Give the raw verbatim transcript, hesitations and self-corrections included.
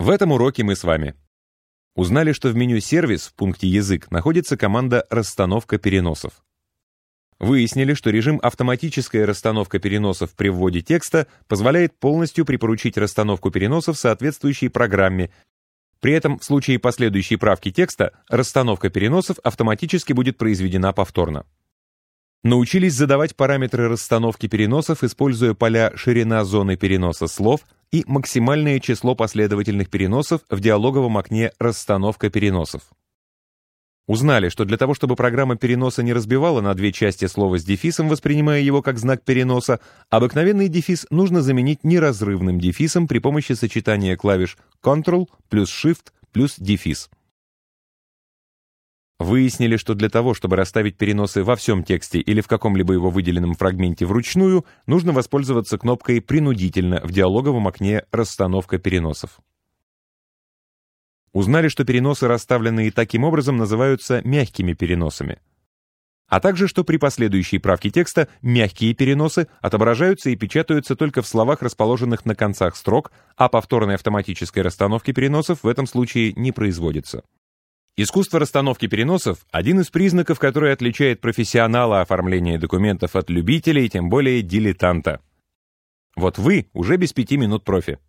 В этом уроке мы с вами узнали, что в меню «Сервис» в пункте «Язык» находится команда «Расстановка переносов». Выяснили, что режим «Автоматическая расстановка переносов» при вводе текста позволяет полностью припоручить расстановку переносов соответствующей программе. При этом в случае последующей правки текста расстановка переносов автоматически будет произведена повторно. Научились задавать параметры расстановки переносов, используя поля «Ширина зоны переноса слов» и «Максимальное число последовательных переносов» в диалоговом окне «Расстановка переносов». Узнали, что для того, чтобы программа переноса не разбивала на две части слова с дефисом, воспринимая его как знак переноса, обыкновенный дефис нужно заменить неразрывным дефисом при помощи сочетания клавиш Ctrl плюс Shift плюс дефис. Выяснили, что для того, чтобы расставить переносы во всем тексте или в каком-либо его выделенном фрагменте вручную, нужно воспользоваться кнопкой «Принудительно» в диалоговом окне «Расстановка переносов». Узнали, что переносы, расставленные таким образом, называются мягкими переносами. А также, что при последующей правке текста мягкие переносы отображаются и печатаются только в словах, расположенных на концах строк, а повторной автоматической расстановки переносов в этом случае не производится. Искусство расстановки переносов – один из признаков, который отличает профессионала оформления документов от любителей, тем более дилетанта. Вот вы уже без пяти минут профи.